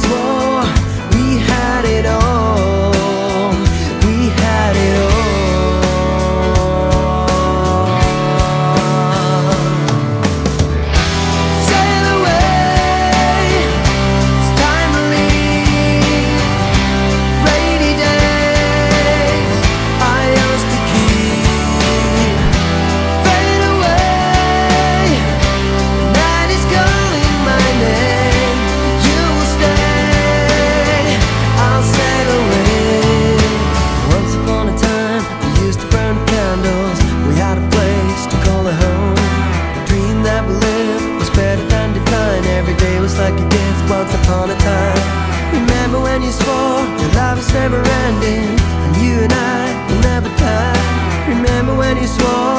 swore we had it all. We had it all. Sail away, it's time to leave. Rainy days I used to keep. Fade away, the night is calling my name. You will stay, I'll sail away. Once upon a time we used to burn candles. We had a place to call a home. The dream that we lived was better than divine. Every day was like a gift once upon a time. Remember when you swore your love is never ending, and you and I will never die. Remember when you swore